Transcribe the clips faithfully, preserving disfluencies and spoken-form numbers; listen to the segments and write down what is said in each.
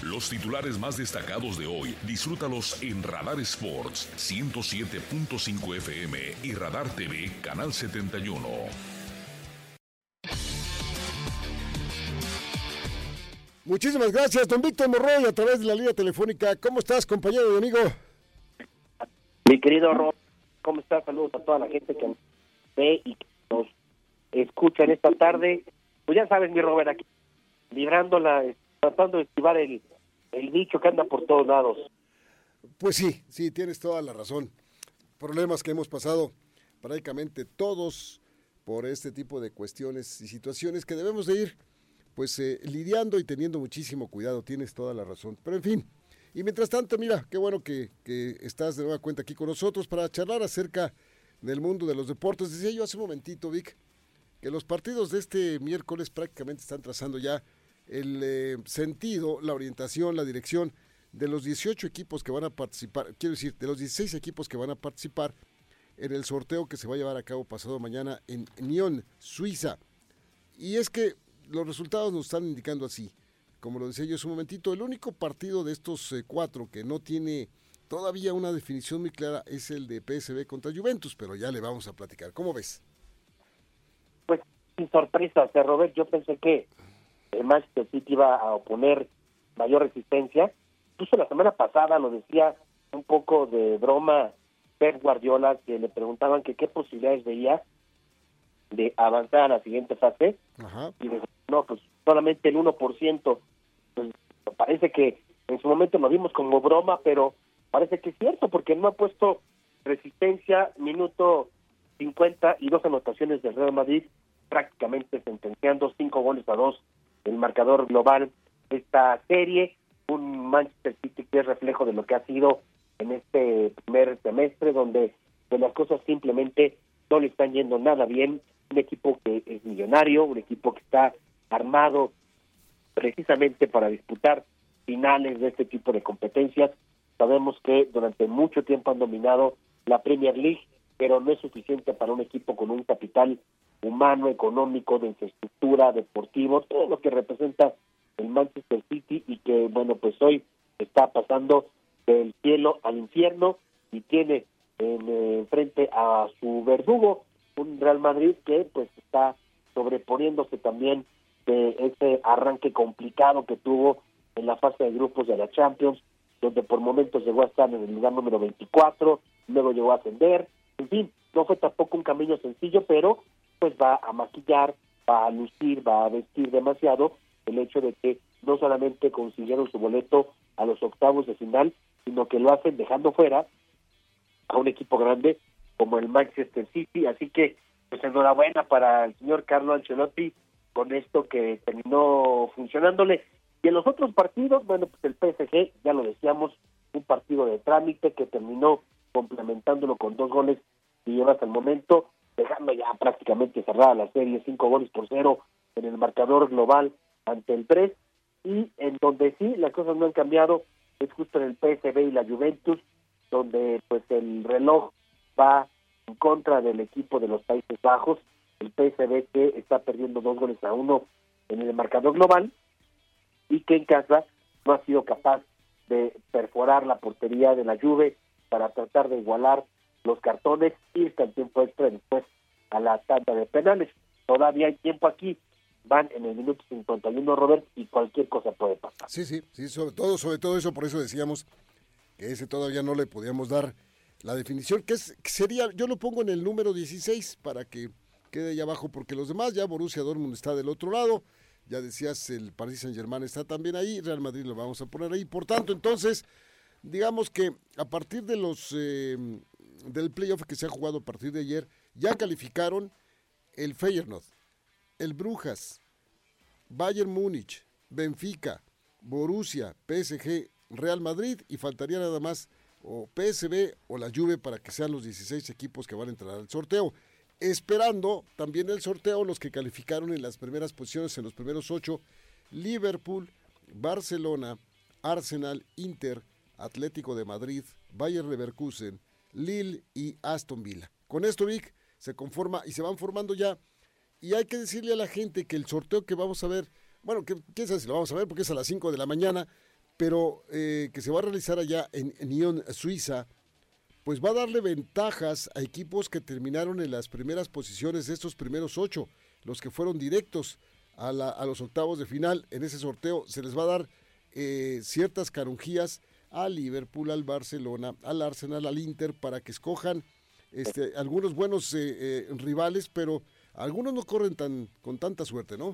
Los titulares más destacados de hoy, disfrútalos en Radar Sports ciento siete punto cinco F M y Radar T V Canal setenta y uno. Muchísimas gracias, don Víctor Monroy, a través de la línea telefónica. ¿Cómo estás, compañero y amigo? Mi querido Ron, ¿cómo estás? Saludos a toda la gente que nos ve y que nos escucha en esta tarde. Pues ya sabes, mi Robert, aquí librándola, tratando de esquivar el, el bicho que anda por todos lados. Pues sí, sí, tienes toda la razón. Problemas que hemos pasado prácticamente todos por este tipo de cuestiones y situaciones que debemos de ir pues eh, lidiando y teniendo muchísimo cuidado. Tienes toda la razón. Pero en fin, y mientras tanto, mira, qué bueno que, que estás de nueva cuenta aquí con nosotros para charlar acerca del mundo de los deportes. Decía yo hace un momentito, Vic, que los partidos de este miércoles prácticamente están trazando ya el eh, sentido, la orientación, la dirección de los dieciocho equipos que van a participar, quiero decir, de los dieciséis equipos que van a participar en el sorteo que se va a llevar a cabo pasado mañana en Nyon, Suiza. Y es que los resultados nos están indicando así, como lo decía yo hace un momentito, el único partido de estos eh, cuatro que no tiene todavía una definición muy clara es el de P S V contra Juventus, pero ya le vamos a platicar. ¿Cómo ves? Pues sin sorpresas, eh, Robert, yo pensé que el Manchester City iba a oponer mayor resistencia. Incluso la semana pasada lo decía un poco de broma Pep Guardiola, que le preguntaban que qué posibilidades veía de avanzar a la siguiente fase. Ajá. Y dijo, no, pues solamente el uno por ciento. Pues parece que en su momento lo vimos como broma, pero parece que es cierto, porque no ha puesto resistencia. Minuto cincuenta y dos anotaciones del Real Madrid, prácticamente sentenciando cinco goles a dos el marcador global de esta serie. Un Manchester City que es reflejo de lo que ha sido en este primer semestre, donde pues, las cosas simplemente no le están yendo nada bien. Un equipo que es millonario, un equipo que está armado precisamente para disputar finales de este tipo de competencias. Sabemos que durante mucho tiempo han dominado la Premier League, pero no es suficiente para un equipo con un capital humano, económico, de infraestructura, deportivo, todo lo que representa el Manchester City, y que, bueno, pues hoy está pasando del cielo al infierno y tiene en, eh, frente a su verdugo un Real Madrid que pues está sobreponiéndose también de ese arranque complicado que tuvo en la fase de grupos de la Champions, donde por momentos llegó a estar en el lugar número veinticuatro, luego llegó a ascender. En fin, no fue tampoco un camino sencillo, pero pues va a maquillar, va a lucir, va a vestir demasiado el hecho de que no solamente consiguieron su boleto a los octavos de final, sino que lo hacen dejando fuera a un equipo grande como el Manchester City. Así que pues enhorabuena para el señor Carlo Ancelotti con esto que terminó funcionándole. Y en los otros partidos, bueno, pues el P S G, ya lo decíamos, un partido de trámite que terminó complementándolo con dos goles y lleva hasta el momento, dejando ya prácticamente cerrada la serie, cinco goles por cero en el marcador global ante el tres. Y en donde sí las cosas no han cambiado es justo en el P S V y la Juventus, donde pues el reloj va en contra del equipo de los Países Bajos, el P S V que está perdiendo dos goles a uno en el marcador global y que en casa no ha sido capaz de perforar la portería de la Juve para tratar de igualar los cartones y irse al tiempo extra después a la tanda de penales. Todavía hay tiempo aquí, van en el minuto cincuenta y uno, Robert, y cualquier cosa puede pasar. Sí, sí, sí, sobre todo, sobre todo eso, por eso decíamos que ese todavía no le podíamos dar la definición, que es que sería, yo lo pongo en el número dieciséis para que quede ahí abajo, porque los demás, ya Borussia Dortmund está del otro lado, ya decías, el Paris Saint-Germain está también ahí, Real Madrid lo vamos a poner ahí, por tanto, entonces, digamos que a partir de los, eh, del playoff que se ha jugado a partir de ayer, ya calificaron el Feyenoord, el Brujas, Bayern Múnich, Benfica, Borussia, P S G, Real Madrid, y faltaría nada más o P S V o la Juve para que sean los dieciséis equipos que van a entrar al sorteo. Esperando también el sorteo los que calificaron en las primeras posiciones, en los primeros ocho, Liverpool, Barcelona, Arsenal, Inter, Atlético de Madrid, Bayer Leverkusen, Lille y Aston Villa. Con esto, Vic, se conforma y se van formando ya. Y hay que decirle a la gente que el sorteo que vamos a ver, bueno, que quién sabe si lo vamos a ver porque es a las cinco de la mañana, pero eh, que se va a realizar allá en, en Nyon, Suiza, pues va a darle ventajas a equipos que terminaron en las primeras posiciones de estos primeros ocho, los que fueron directos a, la, a los octavos de final. En ese sorteo se les va a dar eh, ciertas carunjías al Liverpool, al Barcelona, al Arsenal, al Inter, para que escojan este, algunos buenos eh, eh, rivales, pero algunos no corren tan con tanta suerte, ¿no?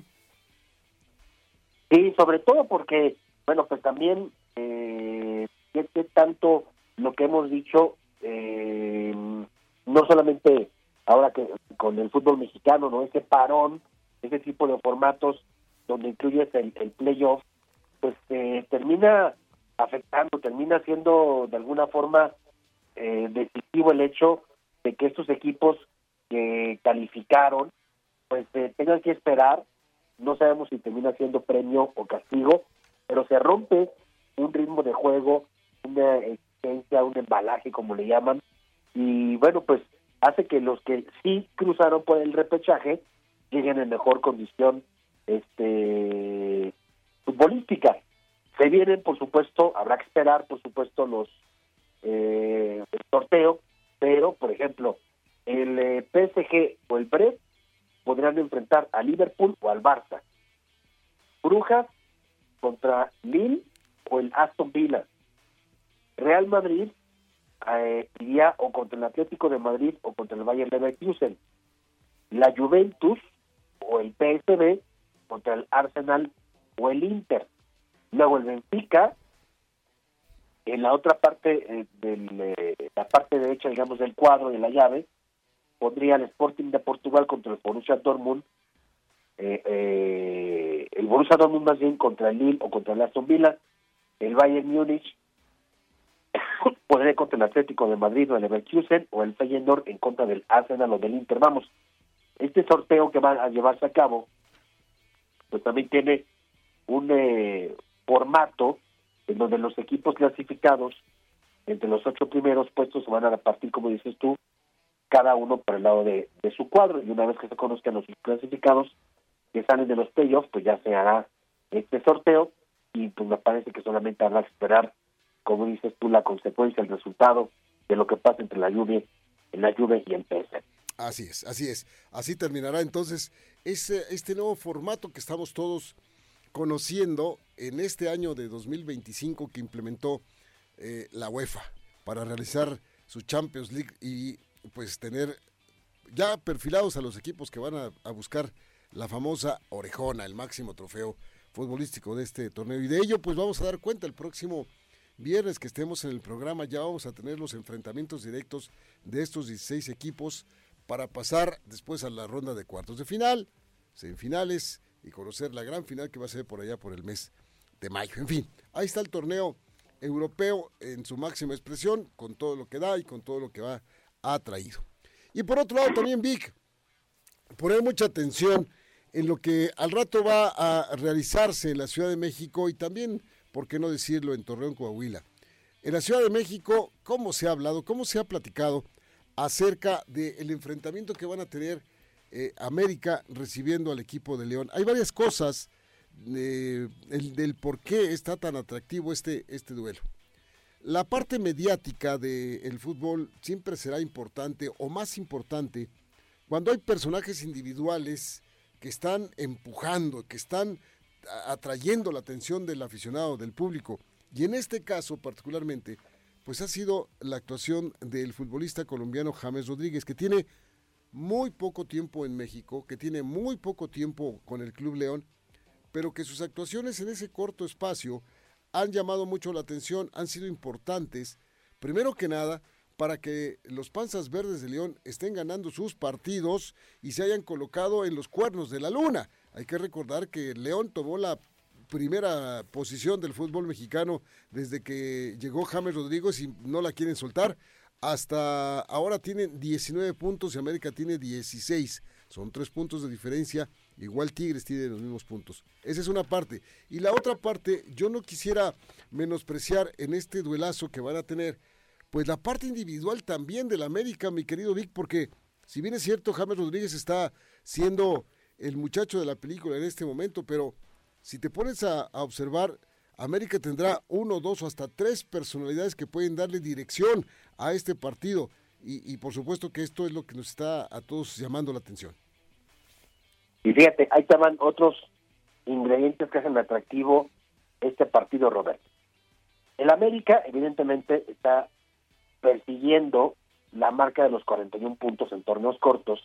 Sí, sobre todo porque, bueno, pues también, eh, ¿qué, qué tanto lo que hemos dicho, eh, no solamente ahora que con el fútbol mexicano, ¿no? Ese parón, ese tipo de formatos donde incluyes el, el playoff, pues eh, termina afectando, termina siendo de alguna forma eh, decisivo el hecho de que estos equipos que calificaron, pues eh, tengan que esperar. No sabemos si termina siendo premio o castigo, pero se rompe un ritmo de juego, una exigencia, un embalaje, como le llaman, y bueno, pues hace que los que sí cruzaron por el repechaje lleguen en mejor condición este futbolística. Se vienen, por supuesto, habrá que esperar, por supuesto, los eh, el sorteo, pero, por ejemplo, el eh, P S G o el Brest podrán enfrentar a Liverpool o al Barça. Brujas contra Lille o el Aston Villa. Real Madrid eh, iría o contra el Atlético de Madrid o contra el Bayer Leverkusen. La Juventus o el P S V contra el Arsenal o el Inter. Luego el Benfica, en la otra parte, eh, de eh, la parte derecha, digamos, del cuadro de la llave, pondría el Sporting de Portugal contra el Borussia Dortmund, eh, eh, el Borussia Dortmund más bien contra el Lille o contra el Aston Villa, el Bayern Múnich podría contra el Atlético de Madrid o el Leverkusen, o el Feyenoord en contra del Arsenal o del Inter. Vamos, este sorteo que va a llevarse a cabo, pues también tiene un eh, formato en donde los equipos clasificados entre los ocho primeros puestos se van a repartir, como dices tú, cada uno por el lado de, de su cuadro, y una vez que se conozcan los clasificados que salen de los playoffs, pues ya se hará este sorteo, y pues me parece que solamente habrá que esperar, como dices tú, la consecuencia, el resultado de lo que pasa entre la Juve, en la Juve y el P S V. Así es, así es. Así terminará entonces ese, este nuevo formato que estamos todos conociendo en este año de dos mil veinticinco que implementó eh, la UEFA para realizar su Champions League y pues tener ya perfilados a los equipos que van a, a buscar la famosa orejona, el máximo trofeo futbolístico de este torneo. Y de ello pues vamos a dar cuenta el próximo viernes que estemos en el programa. Ya vamos a tener los enfrentamientos directos de estos dieciséis equipos para pasar después a la ronda de cuartos de final, semifinales y conocer la gran final que va a ser por allá por el mes de mayo. En fin, ahí está el torneo europeo en su máxima expresión, con todo lo que da y con todo lo que va ha traído. Y por otro lado también, Vic, poner mucha atención en lo que al rato va a realizarse en la Ciudad de México y también, por qué no decirlo, en Torreón, Coahuila. En la Ciudad de México, ¿cómo se ha hablado, cómo se ha platicado acerca del enfrentamiento que van a tener eh, América recibiendo al equipo de León? Hay varias cosas eh, el, del por qué está tan atractivo este, este duelo. La parte mediática del fútbol siempre será importante o más importante cuando hay personajes individuales que están empujando, que están atrayendo la atención del aficionado, del público. Y en este caso particularmente, pues ha sido la actuación del futbolista colombiano James Rodríguez, que tiene muy poco tiempo en México, que tiene muy poco tiempo con el Club León, pero que sus actuaciones en ese corto espacio han llamado mucho la atención, han sido importantes, primero que nada, para que los Panzas Verdes de León estén ganando sus partidos y se hayan colocado en los cuernos de la luna. Hay que recordar que León tomó la primera posición del fútbol mexicano desde que llegó James Rodríguez y no la quieren soltar. Hasta ahora tienen diecinueve puntos y América tiene dieciséis. Son tres puntos de diferencia. Igual Tigres tiene los mismos puntos. Esa es una parte. Y la otra parte, yo no quisiera menospreciar en este duelazo que van a tener, pues la parte individual también del América, mi querido Vic, porque si bien es cierto, James Rodríguez está siendo el muchacho de la película en este momento, pero si te pones a, a observar, América tendrá uno, dos o hasta tres personalidades que pueden darle dirección a este partido. Y, y por supuesto que esto es lo que nos está a todos llamando la atención. Y fíjate, ahí estaban otros ingredientes que hacen atractivo este partido, Roberto. El América, evidentemente, está persiguiendo la marca de los cuarenta y uno puntos en torneos cortos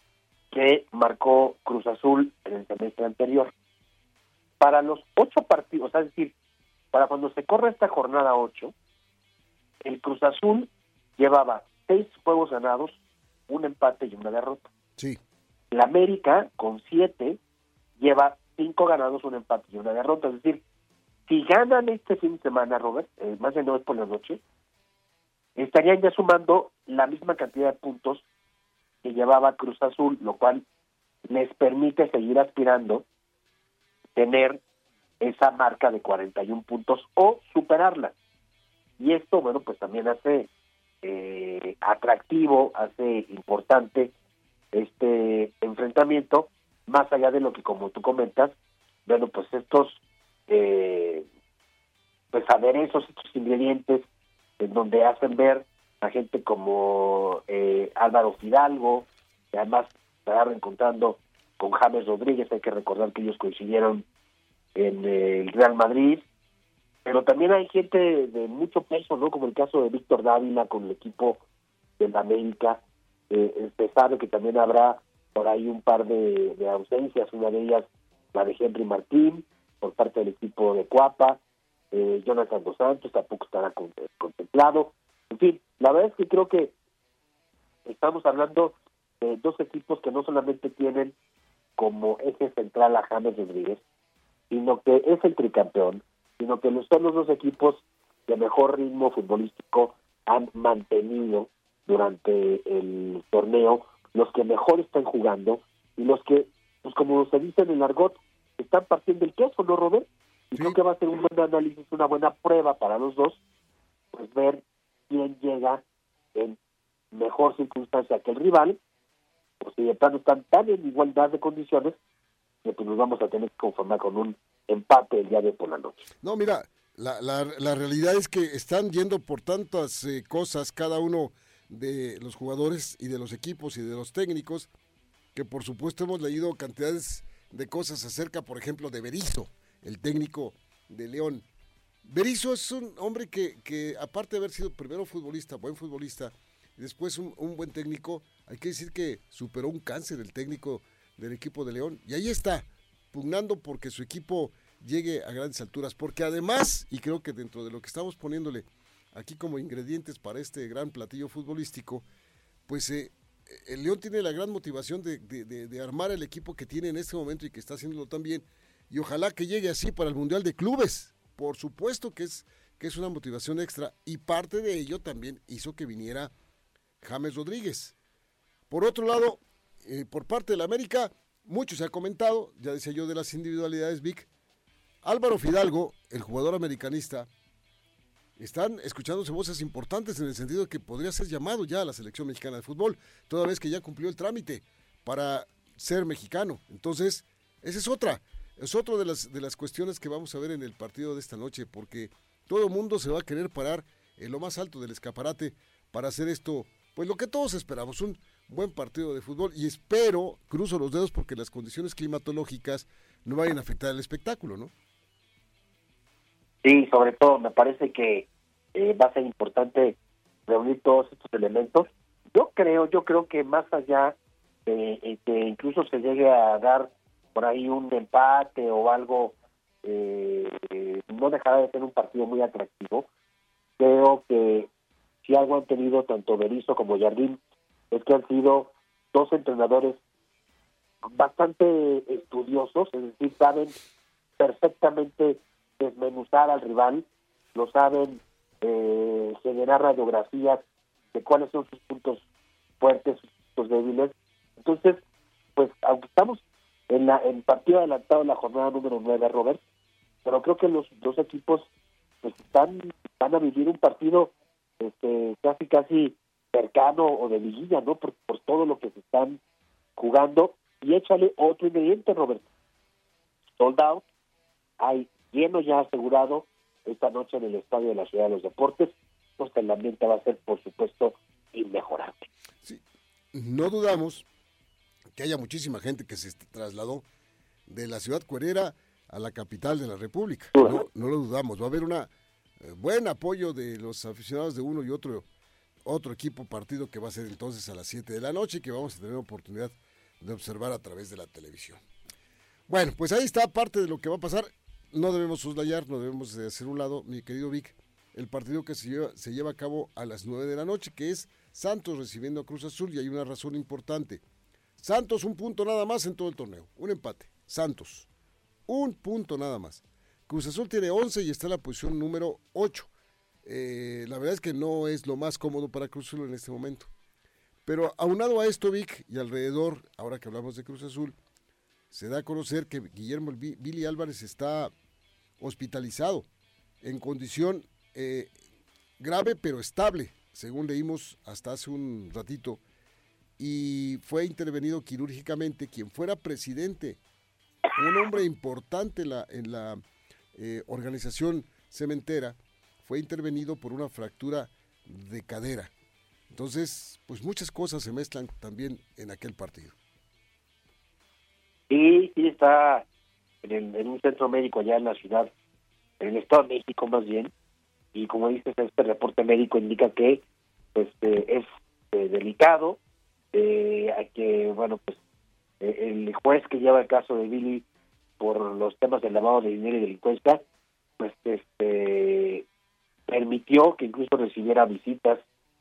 que marcó Cruz Azul en el semestre anterior. Para los ocho partidos, es decir, para cuando se corre esta jornada ocho, el Cruz Azul llevaba seis juegos ganados, un empate y una derrota. Sí. El América, con siete, lleva cinco ganados, un empate y una derrota. Es decir, si ganan este fin de semana, Robert, eh, más de nueve por la noche, estarían ya sumando la misma cantidad de puntos que llevaba Cruz Azul, lo cual les permite seguir aspirando tener esa marca de cuarenta y uno puntos o superarla. Y esto, bueno, pues también hace eh, atractivo, hace importante este enfrentamiento, más allá de lo que, como tú comentas, bueno, pues estos eh, pues aderezos, estos ingredientes en donde hacen ver a gente como eh, Álvaro Fidalgo, que además se va reencontrando con James Rodríguez. Hay que recordar que ellos coincidieron en eh, el Real Madrid, pero también hay gente de, de mucho peso, ¿no? Como el caso de Víctor Dávila con el equipo del América. Eh, se sabe que también habrá por ahí un par de, de ausencias, una de ellas la de Henry Martín por parte del equipo de Cuapa. eh, Jonathan Dos Santos tampoco estará con, eh, contemplado. En fin, la verdad es que creo que estamos hablando de dos equipos que no solamente tienen como eje central a James Rodríguez, sino que es el tricampeón, sino que son los dos equipos de mejor ritmo futbolístico han mantenido durante el torneo, los que mejor están jugando y los que, pues como se dice en el argot, están partiendo el queso, ¿no, Robert? Y Sí. creo que va a ser un buen análisis, una buena prueba para los dos, pues ver quién llega en mejor circunstancia que el rival, o si de plano están tan en igualdad de condiciones, que pues nos vamos a tener que conformar con un empate el día de por la noche. No, mira, la, la, la realidad es que están yendo por tantas eh, cosas cada uno de los jugadores y de los equipos y de los técnicos, que por supuesto hemos leído cantidades de cosas acerca, por ejemplo, de Berizzo, el técnico de León. Berizzo es un hombre que, que aparte de haber sido primero futbolista, buen futbolista, y después un, un buen técnico, hay que decir que superó un cáncer el técnico del equipo de León, y ahí está, pugnando porque su equipo llegue a grandes alturas, porque además, y creo que dentro de lo que estamos poniéndole aquí como ingredientes para este gran platillo futbolístico, pues eh, el León tiene la gran motivación de, de, de, de armar el equipo que tiene en este momento y que está haciéndolo tan bien, y ojalá que llegue así para el Mundial de Clubes. Por supuesto que es, que es una motivación extra, y parte de ello también hizo que viniera James Rodríguez. Por otro lado, eh, por parte de la América, mucho se ha comentado, ya decía yo de las individualidades, Vic. Álvaro Fidalgo, el jugador americanista, están escuchándose voces importantes en el sentido de que podría ser llamado ya a la selección mexicana de fútbol, toda vez que ya cumplió el trámite para ser mexicano. Entonces, esa es otra, es otra de las, de las cuestiones que vamos a ver en el partido de esta noche, porque todo el mundo se va a querer parar en lo más alto del escaparate para hacer esto, pues lo que todos esperamos, un buen partido de fútbol, y espero, cruzo los dedos porque las condiciones climatológicas no vayan a afectar el espectáculo, ¿no? Sí, sobre todo me parece que eh, va a ser importante reunir todos estos elementos. Yo creo, yo creo que más allá de eh, que incluso se llegue a dar por ahí un empate o algo, eh, eh, no dejará de ser un partido muy atractivo. Creo que si algo han tenido tanto Berizzo como Jardín es que han sido dos entrenadores bastante estudiosos, es decir, saben perfectamente desmenuzar al rival, lo saben eh, generar radiografías de cuáles son sus puntos fuertes, sus puntos débiles. Entonces, pues, aunque estamos en la en partido adelantado en la jornada número nueve, Robert, pero creo que los dos equipos pues están van a vivir un partido este casi casi cercano o de liguilla, ¿no? Por, por todo lo que se están jugando. Y échale otro ingrediente, Robert. Sold out. Hay lleno ya asegurado esta noche en el Estadio de la Ciudad de los Deportes, pues el ambiente va a ser, por supuesto, inmejorable. Sí, no dudamos que haya muchísima gente que se trasladó de la ciudad cuerera a la capital de la República. No, no lo dudamos, va a haber un eh, buen apoyo de los aficionados de uno y otro otro equipo partido que va a ser entonces a las siete de la noche y que vamos a tener oportunidad de observar a través de la televisión. Bueno, pues ahí está parte de lo que va a pasar. No debemos soslayar, no debemos de hacer un lado, mi querido Vic, el partido que se lleva, se lleva a cabo a las nueve de la noche, que es Santos recibiendo a Cruz Azul, y hay una razón importante. Santos un punto nada más en todo el torneo, un empate. Santos, un punto nada más. Cruz Azul tiene once y está en la posición número ocho. Eh, la verdad es que no es lo más cómodo para Cruz Azul en este momento. Pero aunado a esto, Vic, y alrededor, ahora que hablamos de Cruz Azul, se da a conocer que Guillermo Billy Álvarez está hospitalizado en condición eh, grave pero estable, según leímos hasta hace un ratito, y fue intervenido quirúrgicamente quien fuera presidente, un hombre importante en la, en la eh, organización cementera, fue intervenido por una fractura de cadera. Entonces, pues muchas cosas se mezclan también en aquel partido. Sí, sí está en, el, en un centro médico allá en la ciudad, en el Estado de México más bien, y como dices, este reporte médico indica que pues eh, es eh, delicado, eh, hay que, bueno, pues eh, el juez que lleva el caso de Billy por los temas del lavado de dinero y delincuencia, pues este permitió que incluso recibiera visitas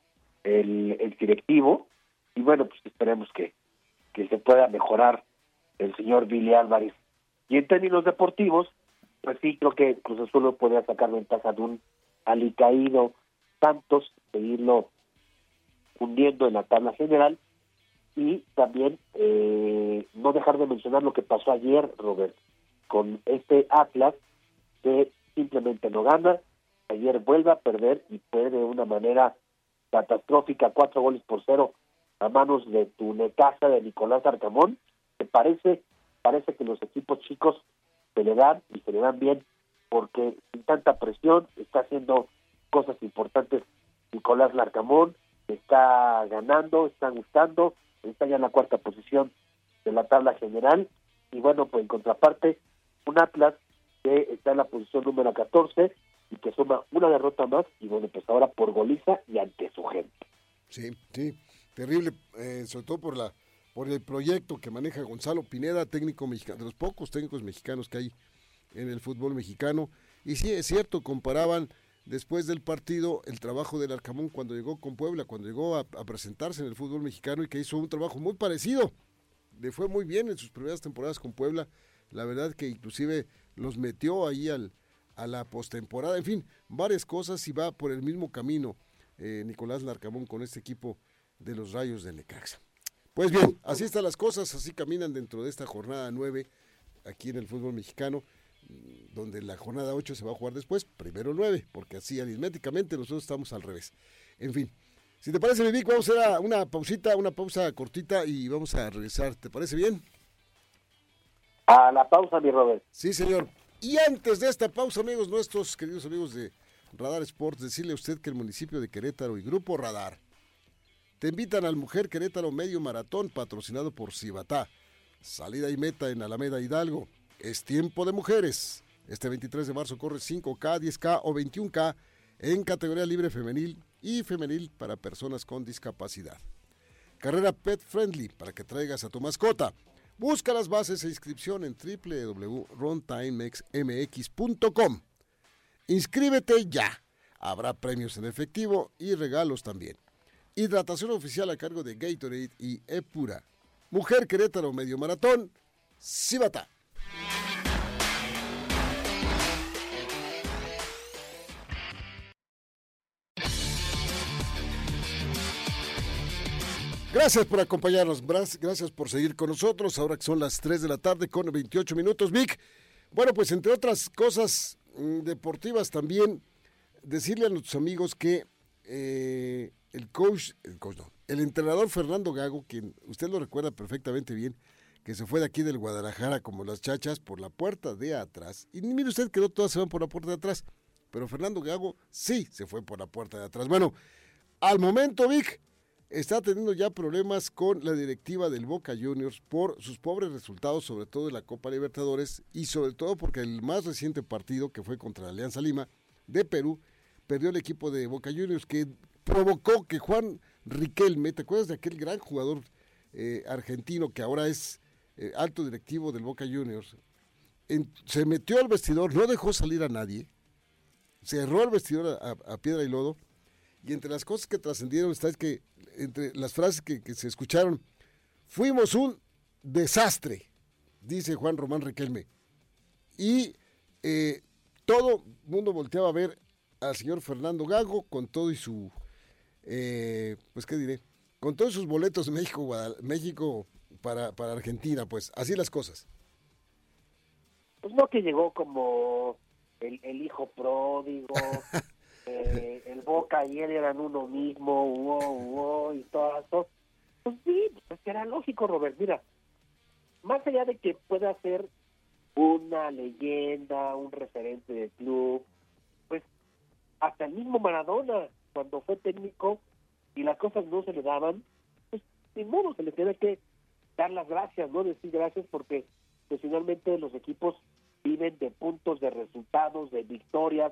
el, el directivo, y bueno, pues esperemos que, que se pueda mejorar el señor Billy Álvarez. Y en términos deportivos, pues sí, creo que Cruz Azul podría sacar ventaja de un alicaído Santos, seguirlo hundiendo en la tabla general, y también eh, no dejar de mencionar lo que pasó ayer, Robert, con este Atlas, que simplemente no gana. Ayer vuelve a perder y fue de una manera catastrófica, cuatro goles por cero a manos de tu Necaxa de Nicolás Arcamón. Que parece, parece que los equipos chicos se le dan y se le dan bien, porque sin tanta presión está haciendo cosas importantes Nicolás Larcamón, está ganando, está gustando, está ya en la cuarta posición de la tabla general, y bueno, pues en contraparte, un Atlas que está en la posición número catorce y que suma una derrota más, y bueno, pues ahora por goliza y ante su gente. Sí, sí, terrible, eh, sobre todo por la por el proyecto que maneja Gonzalo Pineda, técnico mexicano, de los pocos técnicos mexicanos que hay en el fútbol mexicano. Y sí, es cierto, comparaban después del partido el trabajo del Arcamón cuando llegó con Puebla, cuando llegó a, a presentarse en el fútbol mexicano, y que hizo un trabajo muy parecido. Le fue muy bien en sus primeras temporadas con Puebla, la verdad que inclusive los metió ahí al, a la postemporada, en fin, varias cosas, y va por el mismo camino eh, Nicolás Larcamón con este equipo de los Rayos de Necaxa. Pues bien, así están las cosas, así caminan dentro de esta jornada nueve aquí en el fútbol mexicano, donde la jornada ocho se va a jugar después, primero nueve, porque así aritméticamente nosotros estamos al revés. En fin, si te parece, Vic, vamos a hacer una pausita, una pausa cortita y vamos a regresar. ¿Te parece bien? A la pausa, mi Robert. Sí, señor. Y antes de esta pausa, amigos nuestros, queridos amigos de Radar Sports, decirle a usted que el municipio de Querétaro y Grupo Radar te invitan al Mujer Querétaro Medio Maratón, patrocinado por Cibatá. Salida y meta en Alameda Hidalgo. Es tiempo de mujeres. Este veintitrés de marzo corre cinco K, diez K o veintiún K en categoría libre femenil y femenil para personas con discapacidad. Carrera pet friendly para que traigas a tu mascota. Busca las bases e inscripción en doble u doble u doble u punto runtimex m x punto com. Inscríbete ya. Habrá premios en efectivo y regalos también. Hidratación oficial a cargo de Gatorade y Epura. Mujer Querétaro Medio Maratón, Cibatá. Gracias por acompañarnos, gracias por seguir con nosotros, ahora que son las tres de la tarde con veintiocho minutos, Vic. Bueno, pues entre otras cosas mmm, deportivas también, decirle a nuestros amigos que eh, el coach, el coach no, el entrenador Fernando Gago, quien usted lo recuerda perfectamente bien, que se fue de aquí del Guadalajara como las chachas por la puerta de atrás. Y mire usted que no todas se van por la puerta de atrás, pero Fernando Gago sí se fue por la puerta de atrás. Bueno, al momento, Vic, está teniendo ya problemas con la directiva del Boca Juniors por sus pobres resultados, sobre todo en la Copa Libertadores, y sobre todo porque el más reciente partido, que fue contra la Alianza Lima de Perú, perdió el equipo de Boca Juniors, que provocó que Juan Riquelme, ¿te acuerdas de aquel gran jugador eh, argentino que ahora es eh, alto directivo del Boca Juniors? En, se metió al vestidor, no dejó salir a nadie, cerró el vestidor a, a, a piedra y lodo, y entre las cosas que trascendieron está es que, entre las frases que, que se escucharon, fuimos un desastre, dice Juan Román Riquelme. Y eh, todo el mundo volteaba a ver al señor Fernando Gago con todo y su, eh, pues qué diré, con todos sus boletos de México, Guadal- México para, para Argentina, pues así las cosas. Pues no que llegó como el, el hijo pródigo, eh, el Boca y él eran uno mismo, wow, wow, y todo eso. Pues sí, pues era lógico, Robert. Mira, más allá de que pueda ser una leyenda, un referente del club, pues hasta el mismo Maradona, cuando fue técnico y las cosas no se le daban, pues ni modo, se le tiene que dar las gracias, ¿no? Decir gracias porque pues, finalmente los equipos viven de puntos, de resultados, de victorias,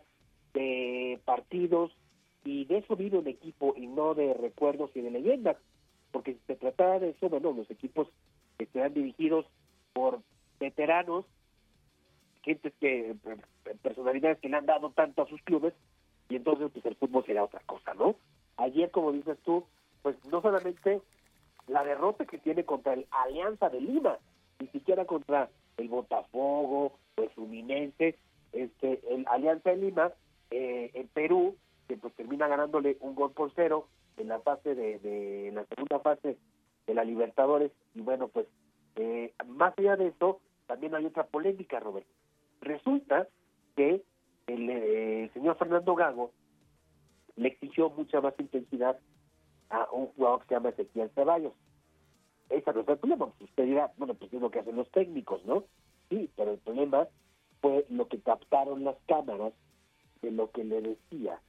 de partidos, y de eso vive un equipo y no de recuerdos y de leyendas, porque si se tratara de eso, bueno, los equipos que serán dirigidos por veteranos, gentes que, personalidades que le han dado tanto a sus clubes, y entonces pues el fútbol será otra cosa, ¿no? Ayer, como dices tú, pues no solamente la derrota que tiene contra el Alianza de Lima, ni siquiera contra el Botafogo o el Fluminense, este, el Alianza de Lima, eh, en Perú, que pues termina ganándole un gol por cero en la fase de, de en la segunda fase de la Libertadores, y bueno, pues eh, más allá de eso, también hay otra polémica, Robert. Resulta que el, eh, el señor Fernando Gago le exigió mucha más intensidad a un jugador que se llama Ezequiel Ceballos. Esa no es el problema. Usted dirá, bueno, pues es lo que hacen los técnicos, ¿no? Sí, pero el problema fue lo que captaron las cámaras de lo que le decía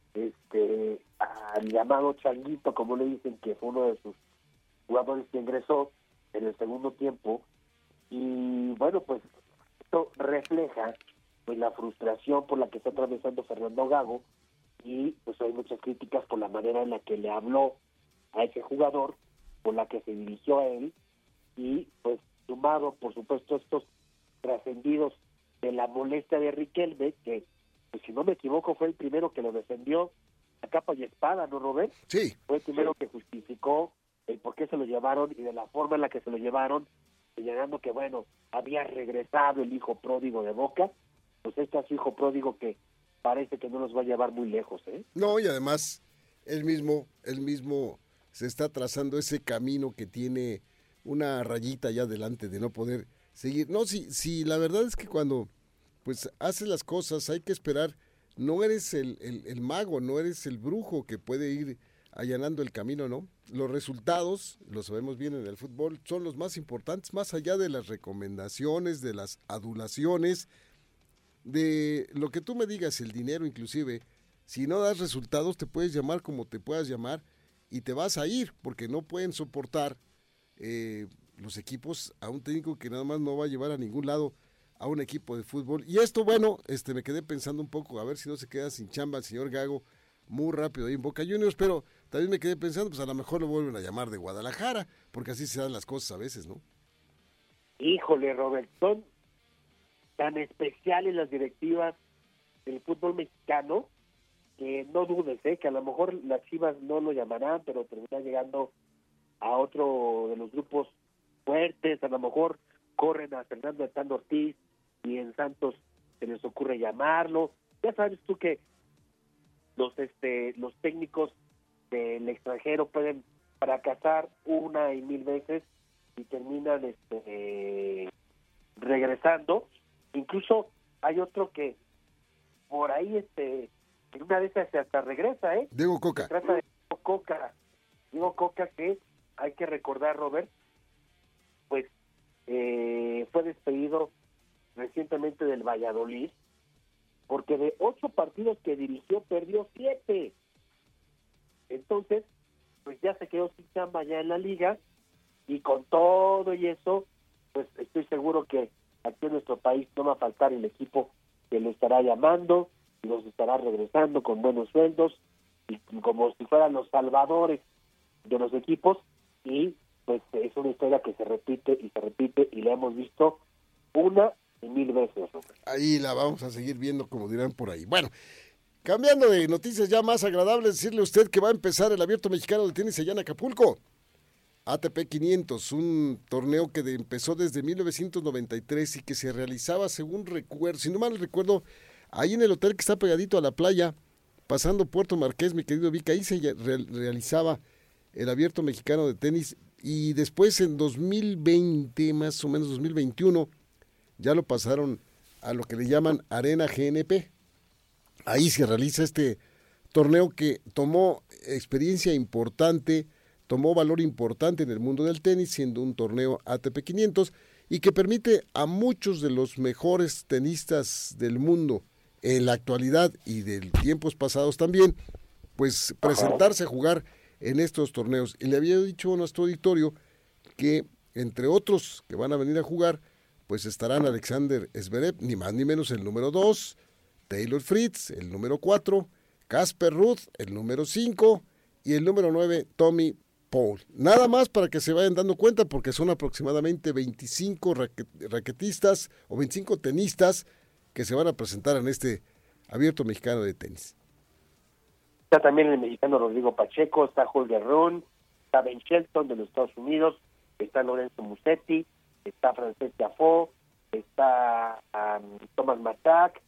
este al llamado Changuito, como le dicen, que fue uno de sus jugadores que ingresó en el segundo tiempo. Y bueno, pues esto refleja pues la frustración por la que está atravesando Fernando Gago, y pues hay muchas críticas por la manera en la que le habló a ese jugador, por la que se dirigió a él, y pues sumado por supuesto estos trascendidos de la molestia de Riquelme, que pues si no me equivoco fue el primero que lo defendió a capa y espada, ¿no, Robert? Sí. Fue el primero que justificó el por qué se lo llevaron y de la forma en la que se lo llevaron, señalando que bueno, había regresado el hijo pródigo de Boca. Pues este es su hijo pródigo que parece que no nos va a llevar muy lejos, ¿eh? No, y además, él mismo, él mismo se está trazando ese camino que tiene una rayita allá adelante de no poder seguir. No, si, si la verdad es que cuando pues haces las cosas hay que esperar, no eres el, el, el mago, no eres el brujo que puede ir allanando el camino, ¿no? Los resultados, lo sabemos bien en el fútbol, son los más importantes, más allá de las recomendaciones, de las adulaciones, de lo que tú me digas, el dinero inclusive. Si no das resultados te puedes llamar como te puedas llamar y te vas a ir, porque no pueden soportar eh, los equipos a un técnico que nada más no va a llevar a ningún lado a un equipo de fútbol. Y esto, bueno, este me quedé pensando un poco, a ver si no se queda sin chamba el señor Gago muy rápido ahí en Boca Juniors, pero también me quedé pensando, pues a lo mejor lo vuelven a llamar de Guadalajara, porque así se dan las cosas a veces, ¿no? Híjole, Robert, son tan especiales las directivas del fútbol mexicano que no dudes, ¿eh? Que a lo mejor las Chivas no lo llamarán, pero termina llegando a otro de los grupos fuertes. A lo mejor corren a Fernando de Tano Ortiz y en Santos se les ocurre llamarlo. Ya sabes tú que los este los técnicos del extranjero pueden fracasar una y mil veces y terminan este regresando. Incluso hay otro que por ahí este en una de esas hasta regresa, ¿eh? Diego Coca. Se trata de Diego Coca. Diego Coca, que hay que recordar, Robert, pues eh, fue despedido recientemente del Valladolid, porque de ocho partidos que dirigió, perdió siete. Entonces, pues ya se quedó sin chamba ya en la liga, y con todo y eso, pues estoy seguro que aquí en nuestro país no va a faltar el equipo que lo estará llamando y los estará regresando con buenos sueldos, y como si fueran los salvadores de los equipos, y pues es una historia que se repite y se repite, y la hemos visto una y mil veces. Ahí la vamos a seguir viendo, como dirán por ahí. Bueno, cambiando de noticias ya más agradables, decirle a usted que va a empezar el Abierto Mexicano de Tenis allá en Acapulco. A T P quinientos, un torneo que de, empezó desde mil novecientos noventa y tres y que se realizaba, según recuerdo, si no mal recuerdo, ahí en el hotel que está pegadito a la playa, pasando Puerto Marqués, mi querido Vic, ahí se re, realizaba el Abierto Mexicano de Tenis, y después en dos mil veinte, más o menos dos mil veintiuno, ya lo pasaron a lo que le llaman Arena G N P. Ahí se realiza este torneo que tomó experiencia importante, tomó valor importante en el mundo del tenis, siendo un torneo A T P quinientos, y que permite a muchos de los mejores tenistas del mundo en la actualidad y de tiempos pasados también, pues presentarse a jugar en estos torneos. Y le había dicho a nuestro auditorio que, entre otros que van a venir a jugar, pues estarán Alexander Zverev, ni más ni menos el número dos, Taylor Fritz, el número cuatro, Casper Ruud, el número cinco, y el número nueve, Tommy Paul. Nada más para que se vayan dando cuenta, porque son aproximadamente veinticinco raquet, raquetistas o veinticinco tenistas que se van a presentar en este Abierto Mexicano de Tenis. Está también el mexicano Rodrigo Pacheco, está Holger Rune, está Ben Shelton de los Estados Unidos, está Lorenzo Musetti, está Frances Tiafoe, está um, Thomas Matak,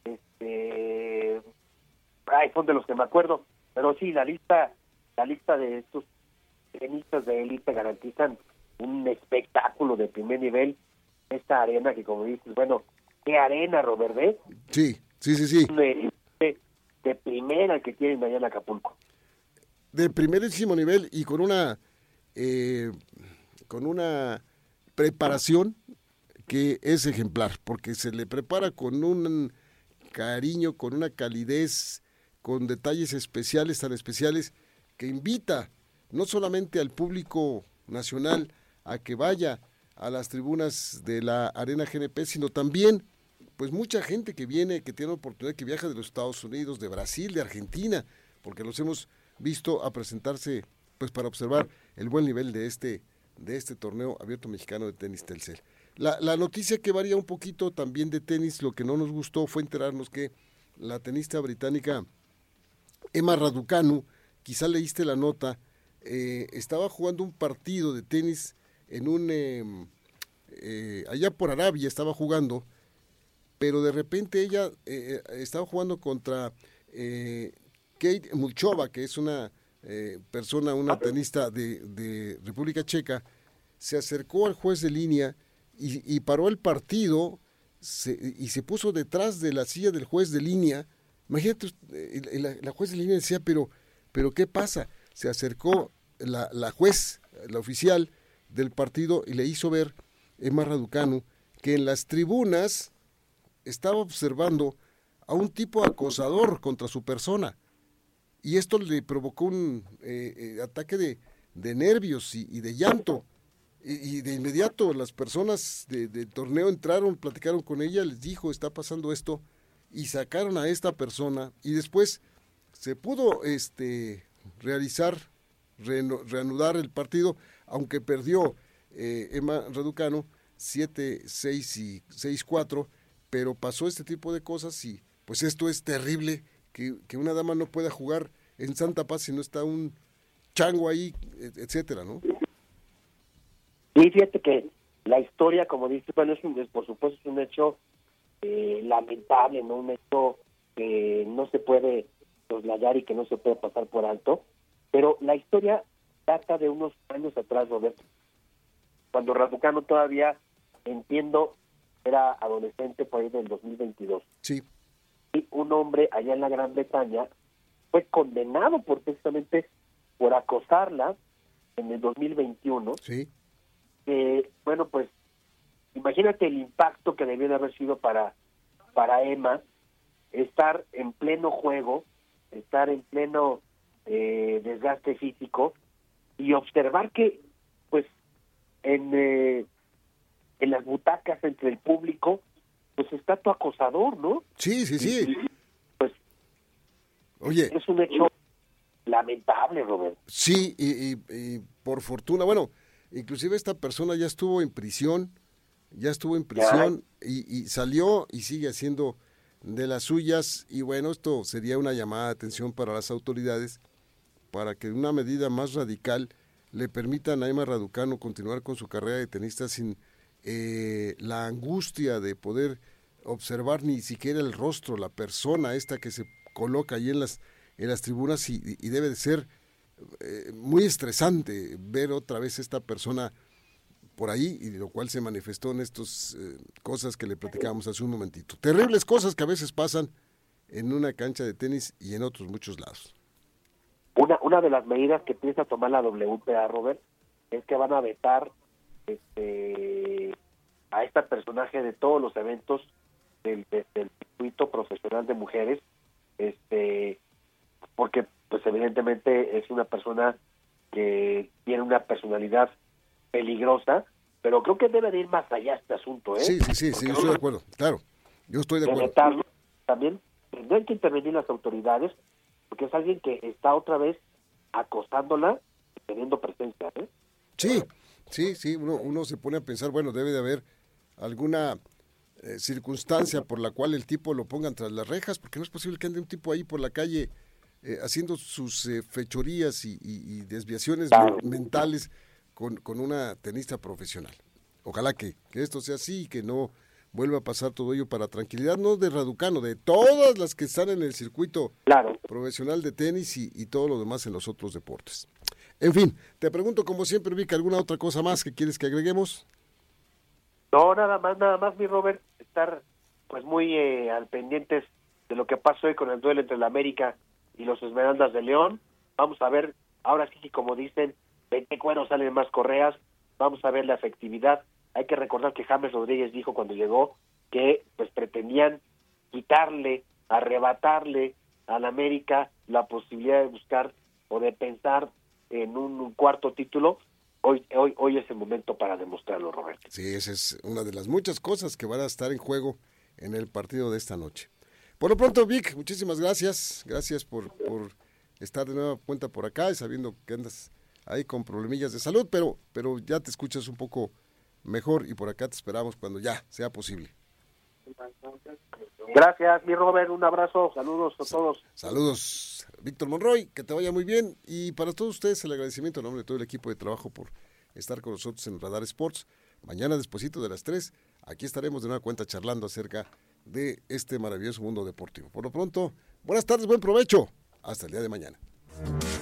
este, ay, son de los que me acuerdo, pero sí, la lista, la lista de estos tenistas de élite garantizan un espectáculo de primer nivel. Esta arena que, como dices, bueno, ¿qué arena, Robert? ¿Ves? Sí, sí, sí, sí. De, de, de primera que tienen allá en Acapulco. De primerísimo nivel y con una eh, con una preparación que es ejemplar, porque se le prepara con un cariño, con una calidez, con detalles especiales, tan especiales, que invita no solamente al público nacional a que vaya a las tribunas de la Arena G N P, sino también pues mucha gente que viene, que tiene oportunidad, que viaja de los Estados Unidos, de Brasil, de Argentina, porque los hemos visto a presentarse pues para observar el buen nivel de este de este torneo Abierto Mexicano de Tenis Telcel. La, la noticia que varía un poquito también de tenis, lo que no nos gustó fue enterarnos que la tenista británica Emma Raducanu, quizá leíste la nota, eh, estaba jugando un partido de tenis en un eh, eh, allá por Arabia estaba jugando, pero de repente ella eh, estaba jugando contra eh, Kate Mulchova, que es una eh, persona, una tenista de, de República Checa. Se acercó al juez de línea y, y paró el partido se, y se puso detrás de la silla del juez de línea. Imagínate, eh, la, la juez de línea decía, pero, pero ¿qué pasa? Se acercó la, la juez, la oficial del partido, y le hizo ver, Emma Raducanu, que en las tribunas estaba observando a un tipo acosador contra su persona, y esto le provocó un eh, eh, ataque de, de nervios y, y de llanto, y, y de inmediato las personas de, del torneo entraron, platicaron con ella, les dijo, está pasando esto, y sacaron a esta persona, y después se pudo este realizar, reano, reanudar el partido, aunque perdió eh, Emma Raducanu siete seis y seis cuatro, pero pasó este tipo de cosas y pues esto es terrible, que, que una dama no pueda jugar en Santa Paz si no está un chango ahí, etcétera, ¿no? Sí, fíjate que la historia, como dices, bueno, es un, por supuesto es un hecho eh, lamentable, ¿no? Un hecho que no se puede soslayar y que no se puede pasar por alto, pero la historia data de unos años atrás, Roberto, cuando Raducanu todavía, entiendo, era adolescente por ahí del dos mil veintidós. Sí. Y un hombre allá en la Gran Bretaña fue condenado por precisamente por acosarla en el dos mil veintiuno. Sí. Que, bueno, pues imagínate el impacto que debió de haber sido para, para Emma estar en pleno juego, estar en pleno eh, desgaste físico y observar que, pues, en, eh, en las butacas entre el público, pues está tu acosador, ¿no? Sí, sí, sí. Y, pues, oye, es un hecho lamentable, Robert. Sí, y, y, y por fortuna, bueno, inclusive esta persona ya estuvo en prisión, ya estuvo en prisión y, y salió y sigue haciendo de las suyas, y bueno, esto sería una llamada de atención para las autoridades para que una medida más radical le permitan a Emma Raducanu continuar con su carrera de tenista sin eh, la angustia de poder observar ni siquiera el rostro, la persona esta que se coloca ahí en las, en las tribunas, y, y debe de ser eh, muy estresante ver otra vez esta persona por ahí, y lo cual se manifestó en estas eh, cosas que le platicábamos hace un momentito. Terribles cosas que a veces pasan en una cancha de tenis y en otros muchos lados. Una, una de las medidas que piensa tomar la W P A, Robert, es que van a vetar este, a este personaje de todos los eventos del, del circuito profesional de mujeres, este, porque pues evidentemente es una persona que tiene una personalidad peligrosa, pero creo que debe de ir más allá este asunto, ¿eh? Sí, sí, sí, sí, yo estoy de acuerdo, claro, yo estoy de acuerdo. Vetarlo, también tendrían que intervenir las autoridades, porque es alguien que está otra vez acosándola y teniendo presencia, ¿eh? Sí, sí, sí, uno, uno se pone a pensar, bueno, debe de haber alguna eh, circunstancia por la cual el tipo lo pongan tras las rejas, porque no es posible que ande un tipo ahí por la calle eh, haciendo sus eh, fechorías y, y, y desviaciones Claro. men- mentales con, con una tenista profesional. Ojalá que, que esto sea así y que no vuelva a pasar todo ello para tranquilidad, no de Raducanu, de todas las que están en el circuito Claro. profesional de tenis y, y todo lo demás en los otros deportes. En fin, te pregunto como siempre, Vic, ¿alguna otra cosa más que quieres que agreguemos? No, nada más, nada más, mi Robert, estar pues muy eh, al pendientes de lo que pasó hoy con el duelo entre la América y los Esmeraldas de León. Vamos a ver, ahora sí que como dicen, de qué cuero salen más correas, vamos a ver la efectividad. Hay que recordar que James Rodríguez dijo cuando llegó que pues pretendían quitarle, arrebatarle a la América la posibilidad de buscar o de pensar en un, un cuarto título. Hoy, hoy, hoy es el momento para demostrarlo, Roberto. Sí, esa es una de las muchas cosas que van a estar en juego en el partido de esta noche. Por lo pronto, Vic, muchísimas gracias. Gracias por, por estar de nueva cuenta por acá, y sabiendo que andas ahí con problemillas de salud, pero, pero ya te escuchas un poco mejor y por acá te esperamos cuando ya sea posible. Gracias, mi Robert, un abrazo, saludos a todos. Saludos, Víctor Monroy, que te vaya muy bien, y para todos ustedes el agradecimiento en nombre de todo el equipo de trabajo por estar con nosotros en Radar Sports. Mañana despuesito de las tres, aquí estaremos de nueva cuenta charlando acerca de este maravilloso mundo deportivo. Por lo pronto, buenas tardes, buen provecho, hasta el día de mañana.